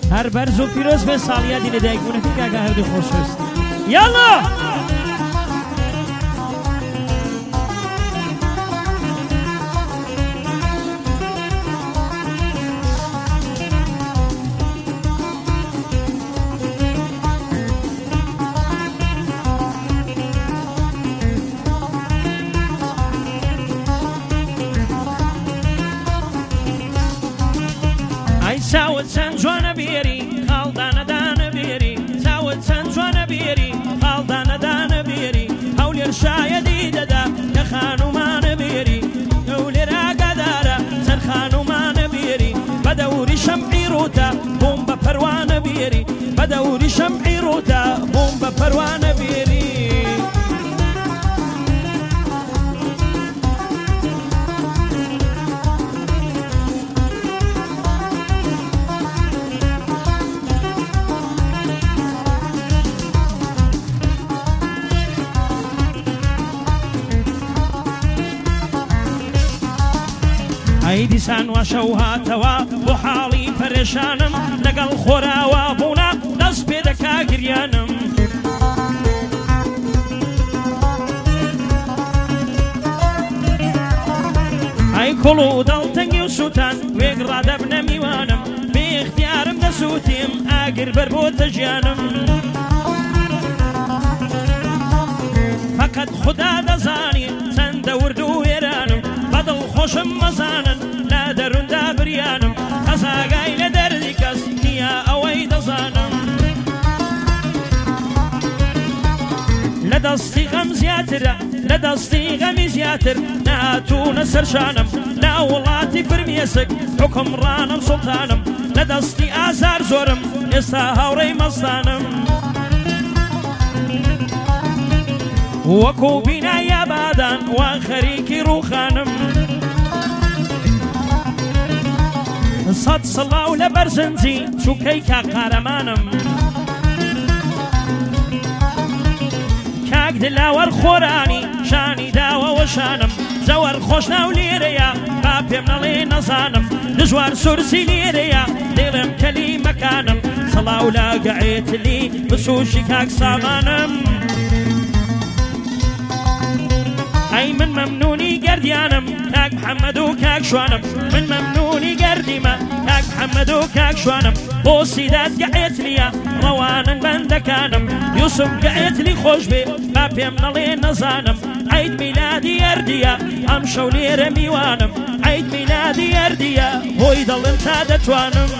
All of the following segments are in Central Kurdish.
هەر بەرز و پیرۆز بێ ساڵیادی لەدایکبوونەکەی کاکە هەردوو خۆشەویست یاڵا چاوت چەند جوانە بێری خاڵدانەدانە بێری چاوت چەند جوانە بێری خاڵدانەدانە بێری هەولێر شایەدی دەدا کە خانومانە بێری هەولێر ئاگادارە چەند خانومانە بێری بە دەوری شەمعی ڕووتە بۆم بە پەروانە بێری بە دەوری شەمعی ڕووتە بۆم بە پەروانە بێری ئەی دیسان واشە و هاتەوە بۆ حاڵی پەرێشانم لەگەڵ خۆراوە بوونا دەست پێ دەکا گریانم ئەی کوڵ و دڵتەنگی و سووتان وێک ڕادەبنە میوانم بێ اختیارم دەسووتیم ئاگر بەر بۆتە ژیانم فەقەت خوددا دەزانی چەندە ورد و وێرانم بەدڵ خۆشم مەزانن لا دەروندا بریانم قەزاگای لە دەردی کەس نییە ئەوەی دەزانم لە دەستی غەم زیاترە لە دەستی غەمی زیاتر ناتوونە سەرشانم لا وڵاتی فرمێسک حوکمڕانم سوڵتانم لە دەستی ئازار زۆرم ئێستا هاوڕێی مەستانم وەکو بینایە بادان وا خەریکی ڕووخانم سەد سڵاو لە بەرزنجی چووکەی کا قارەمانم کاک دلاوەر خۆرانی شانی داوەوە شانم زەوەر خۆش ناو لێرەیە با پێم نەڵێ نەزانم دژوار سورسی لێرەیە دێڵم کەلی مەکانم سڵاو لە گەعێتلی بسوشی کاک سامانم ئەی من مەمنونی گەردیانم کاک محەممەد و کاک شوانم من مەمنونی گەردیمە کاک محەممەد و کاک شوانم بۆ سیدات گەعێتلیە ڕەوانن بەندەکانم یوسف گەعێتلی خۆش بێ با پێم نەڵێ نەزانم عید میلادی ئەردیە ئەم شەو لێرە میوانم عید میلادی ئەردیە بۆی دەڵێن تا دەتوانم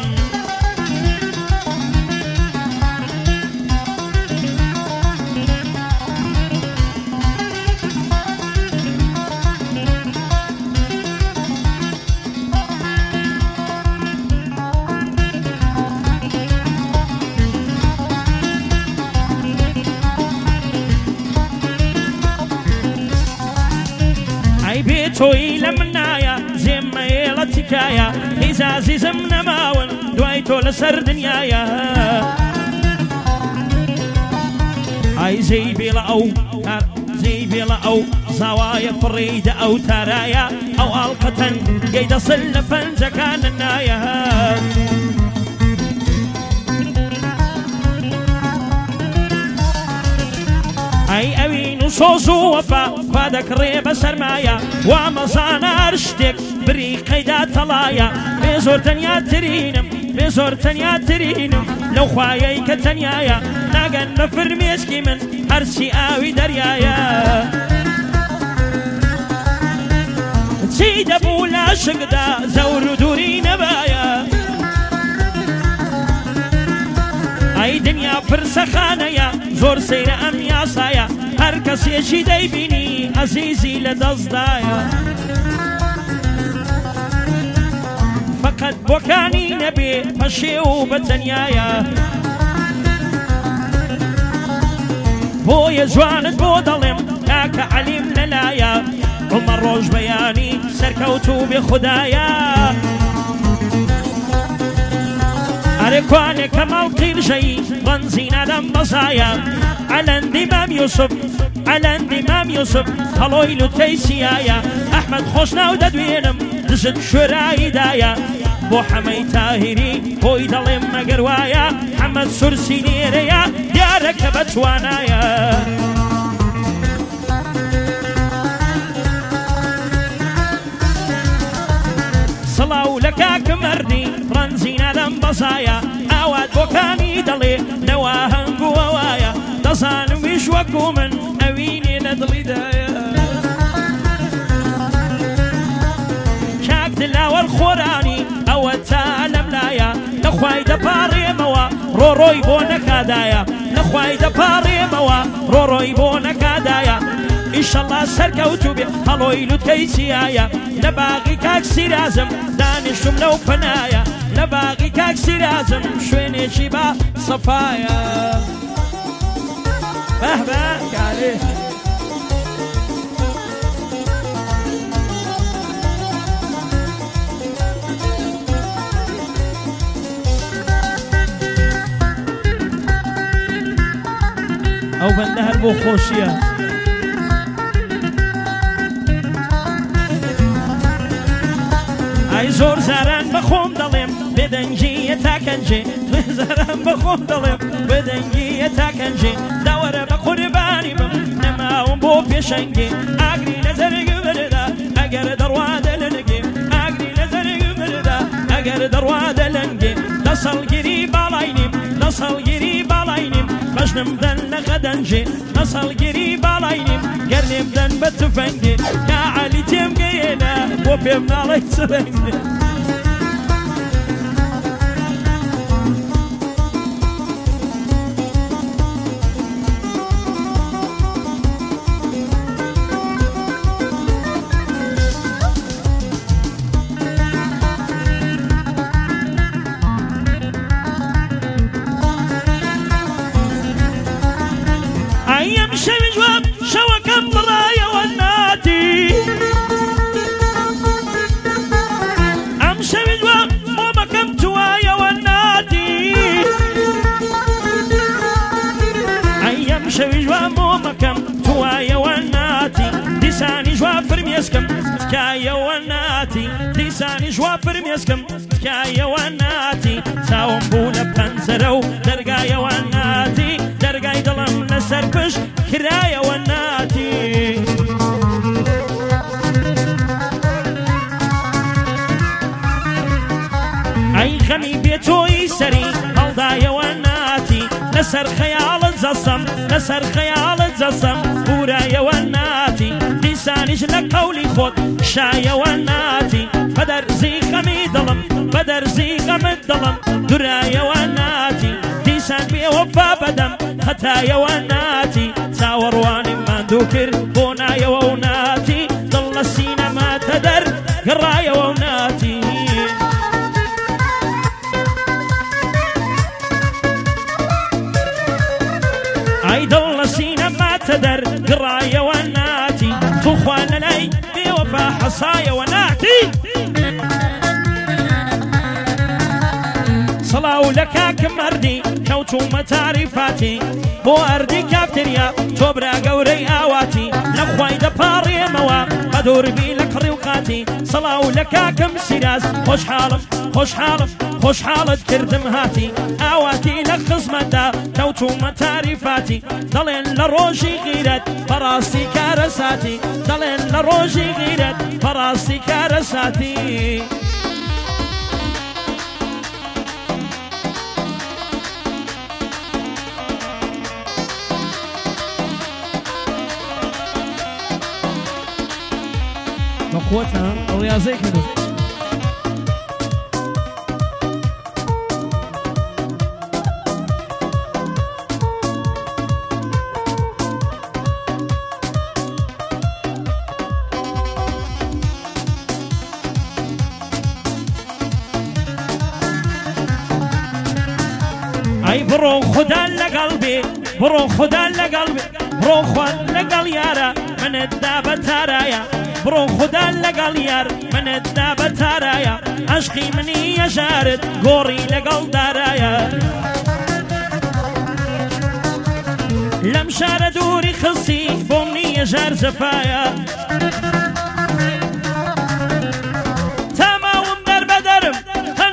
تۆی لە من نایە زێممەێڵە تیکایە هیچ عزیزم نەماون دوای تۆ لەسەر دنیایە ئای زەی بێڵە ئەو زەی بێڵە ئەو زاوایە فڕێدە ئەو تارایە ئەو ئاڵقەتەن گەی دەسل لە پەنجەکانە نایە ئەی ئەوین و سۆز و وەفا خوا دەکڕێ بە سەرمایە وا مەزانە هەر شتێک بری قەیدا تەڵایە بێ زۆر تەنیاترینم بێ زۆر تەنیاترینم لەو خوایەی کە تەنیایە ناگەن بە فرمێسکی من هەرچی ئاوی دەریایە چی دەبوو لاشکدا زەور و دووری نەبایە ئەی دنیا پرسەخانەیە زۆر سەیرە ئەم یاسایە هەر کەسێکی دەیبینی عەزیزی لە دەستدایە فەقەت بۆکانی نەبێ پەشێ و بەتەنیایە بۆیە جوانت بۆ دەڵێم کاکە عەلیم لەلایە عومەر ڕۆژ بەیانی سەرکەوت و بێ خودایە ئەرێ کوانێ کەماڵ قیرژەی ڕەنزی نادەم بەزایە عەلەندی مام یوسف عەلەندی مام یوسف هەڵۆی لوتکەی سیایە ئەحمەد خۆش ناو دەدوێنم دژت شوێرایی دایە بۆ حەمەی تاهیری بۆی دەڵێم مەگەر وایە حەمەد سورسی نێرەیە دیارە کە بەتوانایە سڵاو لە کاکم مەردی ڕەنزینە لەم بەزایە ئاوات بۆکانی دەڵێ نەوا هەنگووە وایە دەزانمیش وەکو من ئەوینێ لە دڵیدایە کاک دلاوەر خۆرانی ئەوە تا لەم لایە نەخوای دەپاڕێمەوە ڕۆڕۆی بۆ نەکادایە نەخوای دەپاڕێمەوە ڕۆڕۆی بۆ نەکادایە ئیشەڵا سەرکەوتوو بێ هەڵۆی لوتکەی چیایە لە باغی کاک سیرازم دانیشتم لەو پەنایە لە باغی کاک سیرازم شوێنێکی با سەفایە بەهبە کارێ ئەو بەندە هەر بۆ خۆشیە ئای زۆر زاران بەخۆم دەڵێم بێدەنگیە تاکەنجێ زاران بەخۆم دەڵێم بێدەنگیە تاکەنجێ داوەرە بە قوربانی بم نەماوم بۆ پێشەنگێ ئاگری لە زەرگ بردا ئەگەر دەڕوادە لەنگێ ئاگری لە زەرگ بردا ئەگەر دەڕوادە لەنگێ دەسەڵگیری باڵای نیم دەسەڵگیری باڵای نیم بەشنم دەن لە غەدەنجێ دەسەڵگیری باڵای نیم گەرنێ بدەن بە تفەنگێ کا عەلی تێم گەیێنە بۆ پێم ناڵی سرەنگێ ئەم شەوی جواب شەوەکەم بڕایەوە ناتی ئەم شەوی جواب مۆمەکەم توایەوە ناتی ئەم شەوی جواب مۆمەکەم توایەوە ناتی دیسانی جواب فرمێسکەم تکایەوە ناتی دیسانی جواب فرمێسکەم تکایەوە ناتی چاوم بوو لە پەنجەرە و دەرگایەوە ناتی دەرگای دڵم لەسەر پشت کرایەوە ناتی ئەی خەمی بێتۆی سەری هەڵدایەوە ناتی لەسەر خەیاڵت جەسەم لەسەر خەیاڵت جەسەم بورایەوە ناتی دیسانیش لە قەولی خۆت شایەوە ناتی بەدەرزی خەمی دڵم بەدەرزی غەمت دڵم دورایەوە ناتی دیسان بێوەفا بەدەم خەتایەوە ناتی چاوەڕوانی ماندوو کرد بۆ نایەوە و ناتی دڵ لە سینەماتە دەر گەڕایەوە و ناتی ئای دڵ لە سینەماتە دەر گەڕایەوە ناتی توخوا لەلای بێوەفا حەسایەوە ناتی سڵاو لە کاکم مەردی کەوتومە تاریفاتی بۆ ئەردی کافتریا تۆ برا گەورەی ئاواتی لەخوای دەپاڕێمەوە بە دووربی لە کڕی و قاتی سڵاو لە کاکم سیراز خۆشحاڵم خۆشحاڵم خۆشحاڵت کردم هاتی ئاواتی لە خزمەتدا کەوتومە تاریفاتی دەڵێن لە ڕۆژی غیرەت بەڕاستی کارە ساتی دەڵێن لە ڕۆژی غیرەت بەڕاستی کارە ساتی بەخۆتە ئەو یازەی کردو ئەی بڕۆ خوددا لەگەڵ بێ بڕۆ خوددا لەگەڵ بێ بڕۆ خوان لەگەڵ یارە منتدا بە تارایە بڕۆ خوددا لەگەڵ یار منتدا بە تارایە عەشقی منی یەژارت گۆڕی لەگەڵ دارایە لەم شارە دووری خستی بۆم نییە ژار جەفایە تاماوم دەربەدەرم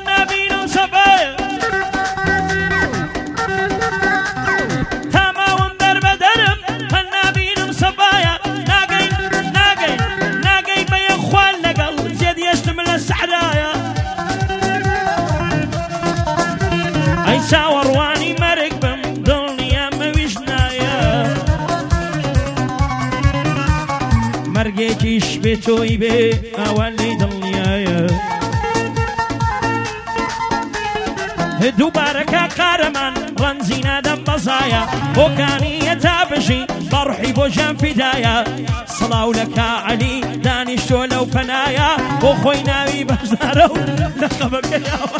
ئەی چاوەڕوانی مەرگ بم دڵنیا مەویش نایە مەرگێکیش بێ تۆی بێ ئاوان لێی دڵنیایە دووبارەکە قارەمان ڕەنجی نادەم بەزایە بۆکانیە تا بژی بەڕحی بۆ ژیان فیدایە سڵاو لە کاعەلی دانیشتۆ لەو پەنایە بۆ خۆی ناوی بەشدارە و لە قەبەکەیەوە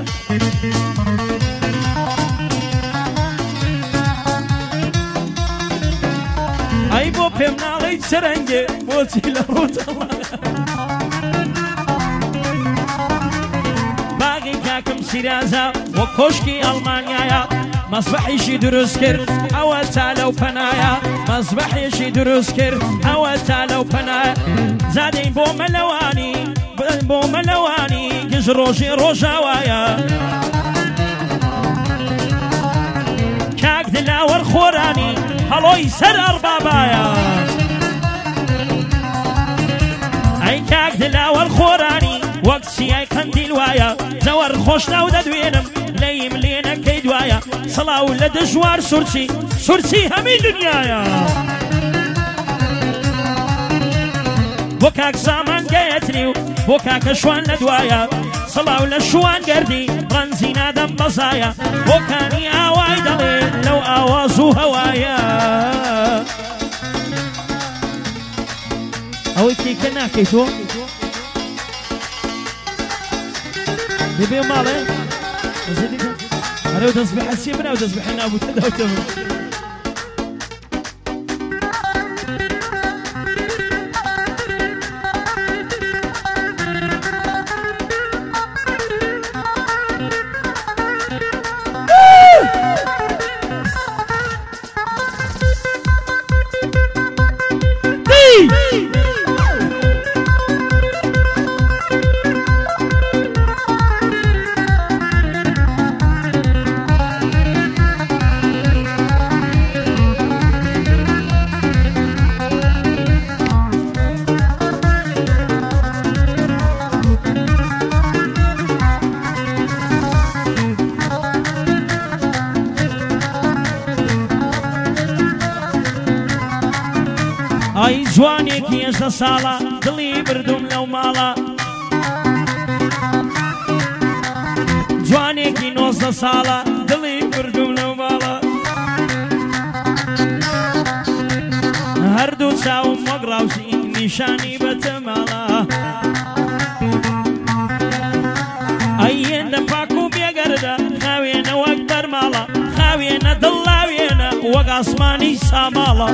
ئەی بۆ پێم ناڵەی چرەنگێ بۆچی لە ڕووتەڵانە باغی کاکم سیرازە وە کۆشکی ئەڵمانیایە مەسبەحیشی دروست کرد ئەوە تا لەو پەنایە مەسبەحیشی دروست کرد ئەوە تا لەو پەنایە زادەین بۆ مەلەوانی گژ ڕۆژی ڕۆژاوایە کاک دلاوەر خۆرانی هەڵۆی سەر ئەڕبابایە ئەی کاک دلاوەر خۆرانی وەک چیای قەندیل وایە زەوەر خۆشناو دەدوێنم لەیم لێنەکەی دوایە سڵاو لە دژوار سورچی هەمی دنیایە بۆ کاک سامان گەیەتنی و بۆ کاکە شوان لە دوایە سڵاو لە شوان گەردی ڕەنجی نادەم بەزایە بۆکانی ئاوای دەڵێ لەو ئاواز و هەوایە ئەوەی کێکە ناکەی تۆ بێ ماڵێ هەرێ و دەست بە حەسی منە و دەست بە حەنابوو تەداوتە من ئای جوانێکی هێشتا ساڵە دڵی بردوم لەو ماڵە جوانێکی 90 ساڵە دڵی بردوم لەو ماڵە هەردوو چاوم وەک ڕاوسی نیشانی بەتە ماڵە ئەی هێندە پاک و بێگەردە خاوێنە وەک بەرماڵە خاوێنە دڵاوێنە وەک ئاسمانی ساماڵە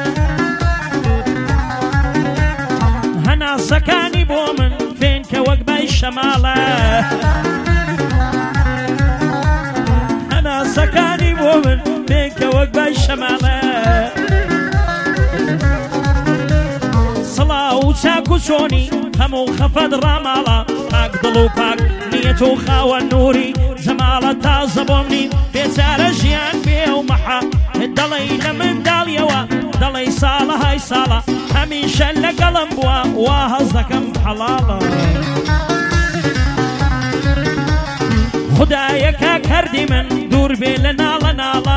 هەناسەکانی بۆ من فێن کە وەک بای شەماڵە هەناسەکانی بۆ من فێن کە وەک بای شەماڵە سڵاو و چاک و چۆنی هەموو خەفەت ڕاماڵە پاک دڵ و پاک نیەت و خاوە نووری جەماڵە تازە بۆم نین بێجارە ژیان بێ و مەحە دەڵێ لە منداڵیەوە دەڵێ ساڵە های ساڵە هەمیشە لەگەڵم بووە وا هەز دەکەم حەڵاڵە خودایەکە کەردی من دوور بێ لە ناڵە ناڵە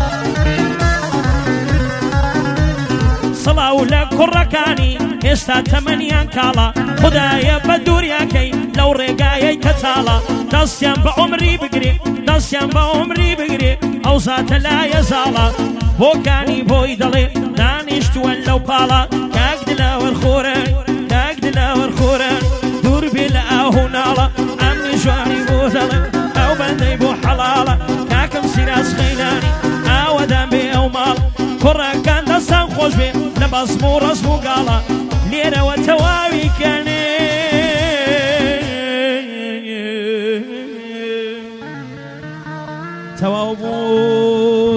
سڵاو لە کوڕەکانی هێشتا تەمەنیان کاڵە خودایە بە دووریاکەی لەو ڕێگایەی کە چاڵە دەستیان بە عومری بگرێ دەستیان بە عومری بگرێ ئەو زاتە لایە زاڵە بۆکانی بۆی دەڵێ دانیشتووە لەو پاڵە کاک دلاوەر خۆرن کاک دلاوەر خۆرن دوور بێ لە ئاهو ناڵە ئەمنی جوانی بۆ دەڵێ ئەو بەندەی بۆ حەڵاڵە کاکەم سیراز خەیلانی ئاوەدان بێ ئەو ماڵ کوڕەکان دەستان خۆش بێ لە بەزم و ڕەزم و گاڵە لێرەوە تەواوی کەنێ تەواو بوو